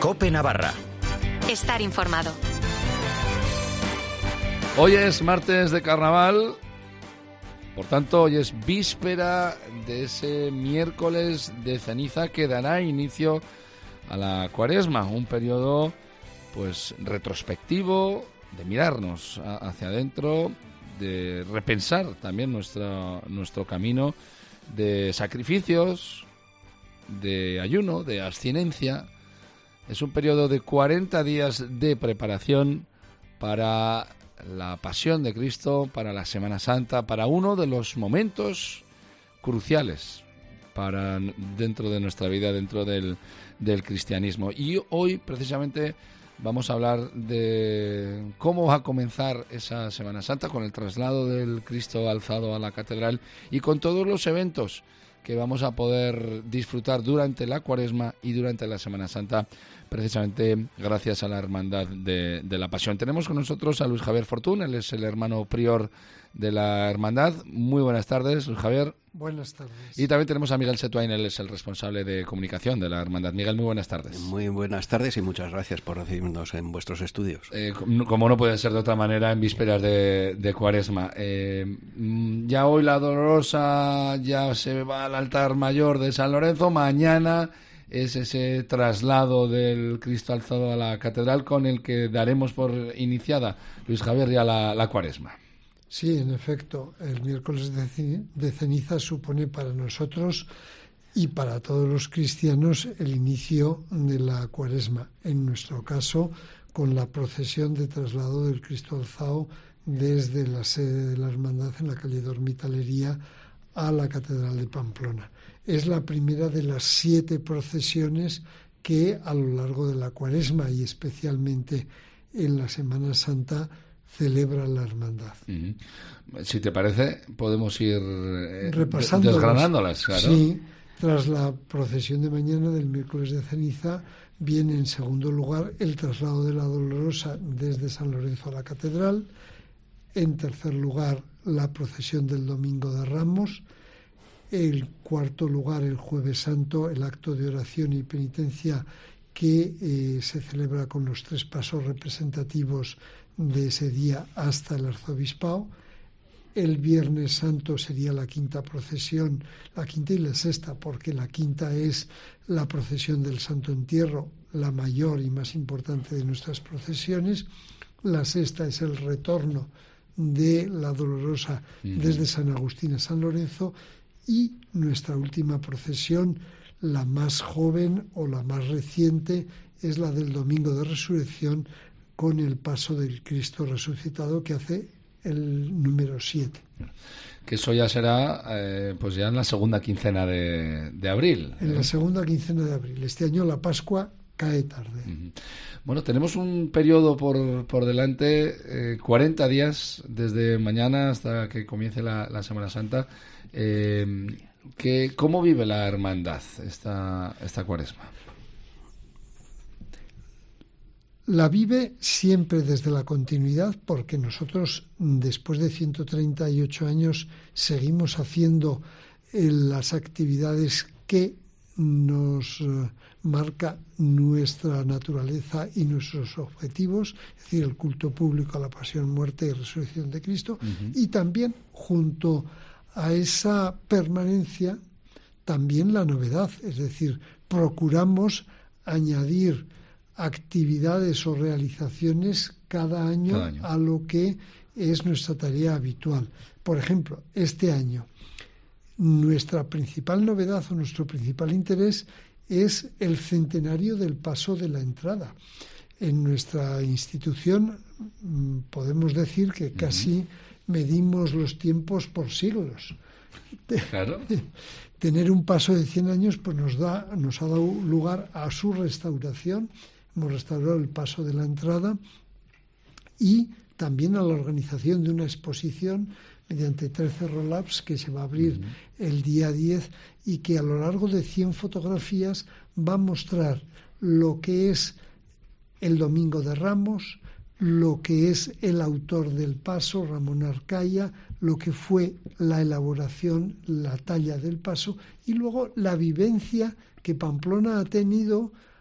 COPE Navarra. Estar informado. Hoy es martes de carnaval, por tanto hoy es víspera de ese miércoles de ceniza que dará inicio a la Cuaresma, un periodo pues retrospectivo, de mirarnos hacia adentro, de repensar también nuestro camino, de sacrificios, de ayuno, de abstinencia. Es un periodo de 40 días de preparación para la Pasión de Cristo, para la Semana Santa, para uno de los momentos cruciales para dentro de nuestra vida, dentro del cristianismo. Y hoy, precisamente, vamos a hablar de cómo va a comenzar esa Semana Santa con el traslado del Cristo alzado a la catedral y con todos los eventos que vamos a poder disfrutar durante la Cuaresma y durante la Semana Santa, precisamente gracias a la Hermandad de la Pasión. Tenemos con nosotros a Luis Javier Fortún, él es el hermano prior de la Hermandad. Muy buenas tardes, Luis Javier. Buenas tardes. Y también tenemos a Miguel Setuain, él es el responsable de comunicación de la Hermandad. Miguel, muy buenas tardes. Muy buenas tardes y muchas gracias por recibirnos en vuestros estudios. Como no puede ser de otra manera, en vísperas de Cuaresma. Ya hoy la Dolorosa ya se va al altar mayor de San Lorenzo. Mañana es ese traslado del Cristo alzado a la catedral con el que daremos por iniciada, Luis Javier, ya la Cuaresma. Sí, en efecto, el miércoles de ceniza supone para nosotros y para todos los cristianos el inicio de la Cuaresma. En nuestro caso, con la procesión de traslado del Cristo alzado desde la sede de la Hermandad en la calle de Hormitalería a la Catedral de Pamplona. Es la primera de las 7 procesiones que a lo largo de la Cuaresma y especialmente en la Semana Santa celebra la Hermandad. Si te parece, podemos ir desgranándolas. Claro. Sí, tras la procesión de mañana del miércoles de ceniza viene en segundo lugar el traslado de la Dolorosa desde San Lorenzo a la Catedral. En tercer lugar, la procesión del Domingo de Ramos. En cuarto lugar, el Jueves Santo, el acto de oración y penitencia que se celebra con los 3 pasos representativos de ese día hasta el arzobispado. El Viernes Santo sería la quinta procesión, la quinta y la sexta, porque la quinta es la procesión del Santo Entierro, la mayor y más importante de nuestras procesiones. La sexta es el retorno de la Dolorosa desde San Agustín a San Lorenzo, y nuestra última procesión, la más joven o la más reciente, es la del Domingo de Resurrección con el paso del Cristo resucitado, que hace el número 7. Que eso ya será pues ya en la segunda quincena de abril. En la segunda quincena de abril. Este año la Pascua cae tarde. Bueno, tenemos un periodo por delante, 40 días desde mañana hasta que comience la Semana Santa. ¿Cómo vive la Hermandad esta Cuaresma? La vive siempre desde la continuidad, porque nosotros, después de 138 años, seguimos haciendo las actividades que nos marca nuestra naturaleza y nuestros objetivos, es decir, el culto público a la pasión, muerte y resurrección de Cristo, y también junto a esa permanencia, también la novedad, es decir, procuramos añadir actividades o realizaciones cada año a lo que es nuestra tarea habitual. Por ejemplo, este año, nuestra principal novedad o nuestro principal interés es el centenario del paso de la entrada. En nuestra institución podemos decir que casi medimos los tiempos por siglos. Claro. Tener un paso de 100 años pues nos ha dado lugar a su restauración. Hemos restaurado el paso de la entrada y también a la organización de una exposición mediante 13 roll-ups que se va a abrir el día 10 y que a lo largo de 100 fotografías va a mostrar lo que es el Domingo de Ramos, lo que es el autor del paso, Ramón Arcaya, lo que fue la elaboración, la talla del paso y luego la vivencia que Pamplona ha tenido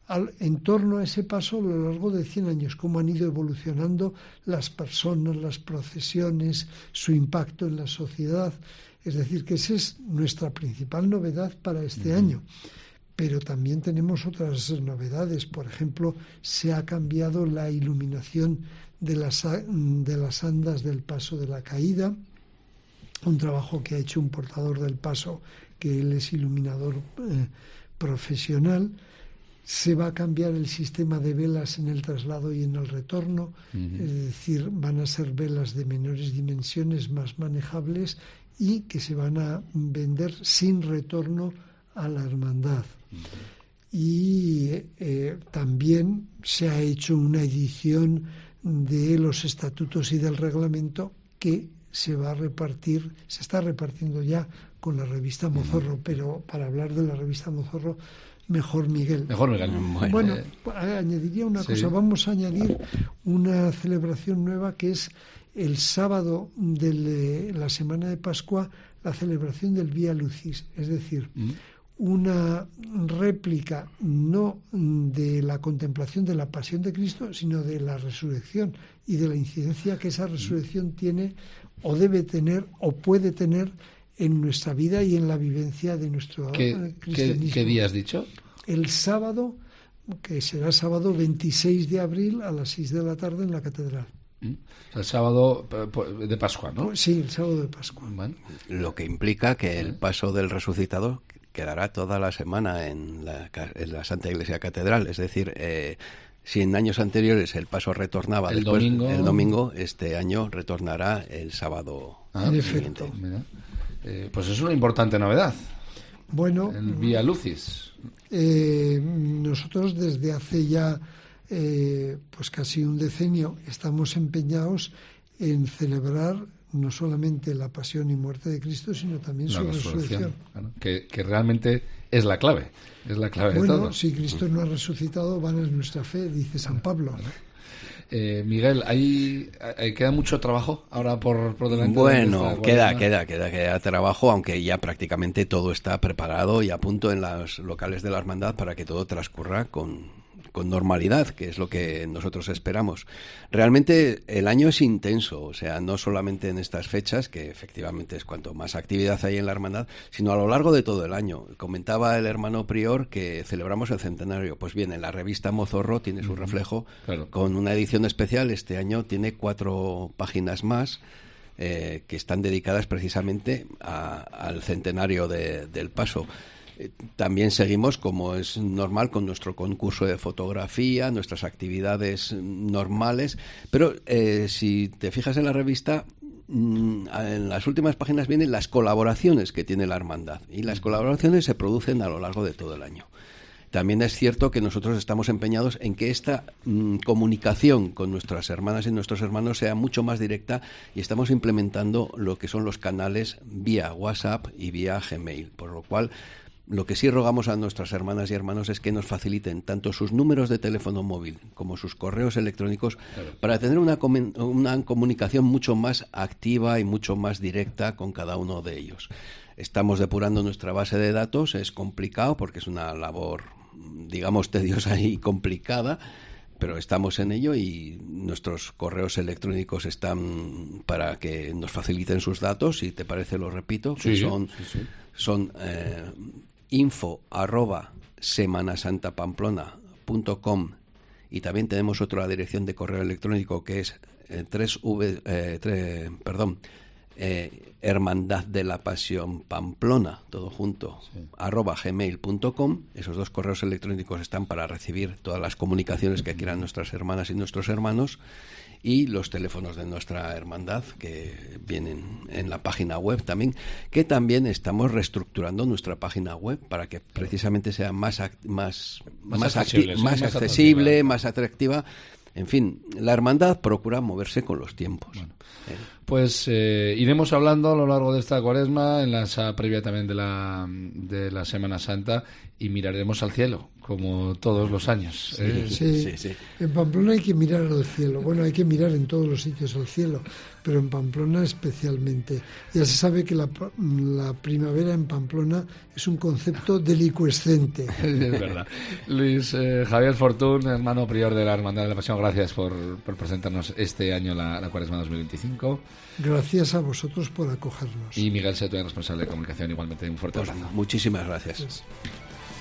en torno a ese paso a lo largo de 100 años, cómo han ido evolucionando las personas, las procesiones, su impacto en la sociedad. Es decir, que esa es nuestra principal novedad para este año. Pero también tenemos otras novedades. Por ejemplo, se ha cambiado la iluminación de las andas del Paso de la Caída, un trabajo que ha hecho un portador del Paso, que él es iluminador profesional. Se va a cambiar el sistema de velas en el traslado y en el retorno, es decir, van a ser velas de menores dimensiones, más manejables, y que se van a vender sin retorno a la hermandad. Y también se ha hecho una edición de los estatutos y del reglamento que se está repartiendo ya con la revista Mozorro, pero para hablar de la revista Mozorro, mejor Miguel. Bueno, añadiría una cosa, vamos a añadir una celebración nueva que es el sábado de la semana de Pascua, la celebración del Vía Lucis, es decir, una réplica no de la contemplación de la pasión de Cristo, sino de la resurrección y de la incidencia que esa resurrección tiene o debe tener o puede tener en nuestra vida y en la vivencia de nuestro cristianismo. ¿Qué día has dicho? El sábado, que será sábado 26 de abril a las 6 de la tarde en la catedral. El sábado de Pascua, ¿no? Pues sí, el sábado de Pascua. Bueno. Lo que implica que el paso del resucitado quedará toda la semana en la Santa Iglesia Catedral. Es decir, si en años anteriores el paso retornaba el domingo, este año retornará el sábado. En efecto. Mira. Pues es una importante novedad. Bueno, el Vía Lucis. Nosotros desde hace ya pues casi un decenio estamos empeñados en celebrar no solamente la pasión y muerte de Cristo, sino también su resurrección. Claro, que realmente es la clave. Es la clave de todo. Bueno, si Cristo no ha resucitado, vana es nuestra fe, dice San Pablo. Miguel, ¿queda mucho trabajo ahora por delante? Bueno, queda trabajo, aunque ya prácticamente todo está preparado y a punto en los locales de la hermandad para que todo transcurra con normalidad, que es lo que nosotros esperamos. Realmente el año es intenso, o sea, no solamente en estas fechas, que efectivamente es cuanto más actividad hay en la hermandad, sino a lo largo de todo el año. Comentaba el hermano prior que celebramos el centenario. Pues bien, en la revista Mozorro tiene su reflejo, con una edición especial. Este año tiene 4 páginas más que están dedicadas precisamente al centenario del paso. También seguimos, como es normal, con nuestro concurso de fotografía, nuestras actividades normales, pero si te fijas en la revista, en las últimas páginas vienen las colaboraciones que tiene la hermandad, y las colaboraciones se producen a lo largo de todo el año. También es cierto que nosotros estamos empeñados en que esta comunicación con nuestras hermanas y nuestros hermanos sea mucho más directa, y estamos implementando lo que son los canales vía WhatsApp y vía Gmail, por lo cual lo que sí rogamos a nuestras hermanas y hermanos es que nos faciliten tanto sus números de teléfono móvil como sus correos electrónicos, para tener una comunicación mucho más activa y mucho más directa con cada uno de ellos. Estamos depurando nuestra base de datos, es complicado porque es una labor, digamos, tediosa y complicada, pero estamos en ello, y nuestros correos electrónicos están para que nos faciliten sus datos. Si te parece, lo repito, que son info@semanasantapamplona.com, y también tenemos otra dirección de correo electrónico que es Hermandad de la Pasión Pamplona, todo junto, @gmail.com. Esos 2 correos electrónicos están para recibir todas las comunicaciones que quieran nuestras hermanas y nuestros hermanos, y los teléfonos de nuestra hermandad que vienen en la página web también, que también estamos reestructurando nuestra página web para que precisamente sea más accesible, más atractiva. En fin, la hermandad procura moverse con los tiempos. Pues iremos hablando a lo largo de esta Cuaresma, en la previa también de la Semana Santa, y miraremos al cielo, como todos los años. Sí. En Pamplona hay que mirar al cielo. Bueno, hay que mirar en todos los sitios al cielo, pero en Pamplona especialmente. Ya se sabe que la primavera en Pamplona es un concepto delicuescente. Es verdad. Luis Javier Fortún, hermano prior de la Hermandad de la Pasión, gracias por presentarnos este año la Cuaresma 2025. Gracias a vosotros por acogernos. Y Miguel Seto, responsable de comunicación, igualmente un fuerte abrazo. Muchísimas gracias. Gracias.